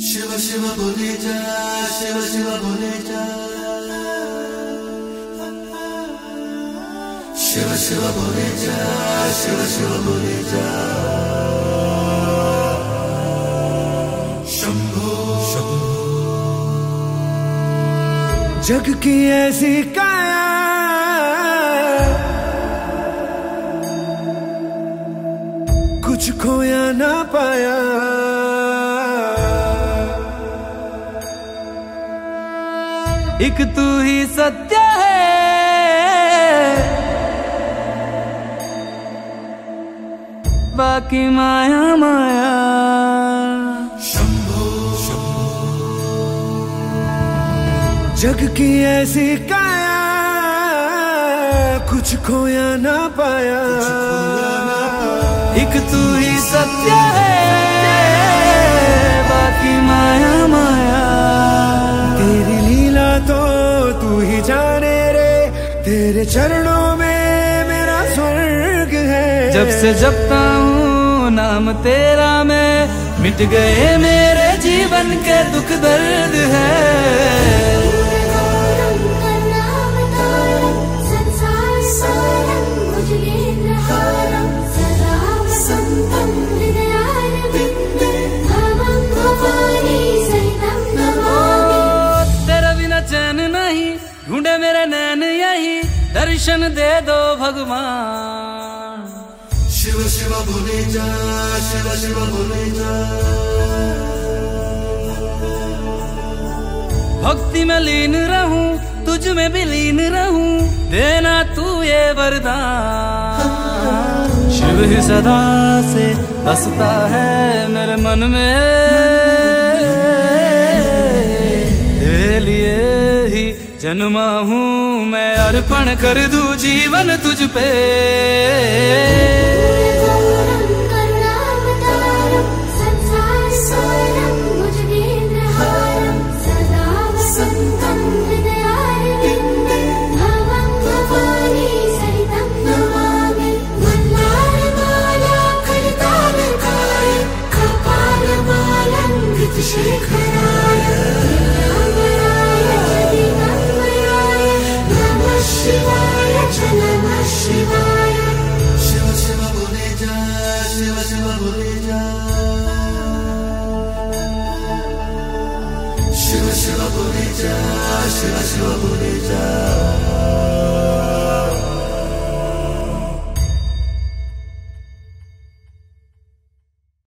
शिव शिव बोले जा, शिव शिव बोले जा, शिव शिव बोले जा, शिव शिव बोले जा। शंभो शंभो। जग की ऐसी काया कुछ खोया ना पाया, एक तू ही सत्य है, बाकी माया माया। शंभो शंभो। जग की ऐसी काया कुछ खोया ना पाया, एक तू ही सत्य है, बाकी माया माया। तेरी लीला तो तू ही जाने रे, तेरे चरणों में मेरा स्वर्ग है। जब से जपता हूँ नाम तेरा मैं, मिट गए मेरे जीवन के दुख दर्द है। ढूंढे मेरे नैन यही, दर्शन दे दो भगवान। शिव शिव बोले जा, शिव शिव बोले जा। भक्ति में लीन रहूं, तुझ में भी लीन रहूं, देना तू ये वरदान। शिव ही सदा से बसता है मेरे मन में, तेरे लिए ही जन्मा हूँ मैं, अर्पण कर दूं जीवन तुझ पे। शिवाय शिव शिव बोले जा, शिव शिव बोले जा, शिव शिव बोले जा, शिव शिव बोले जा।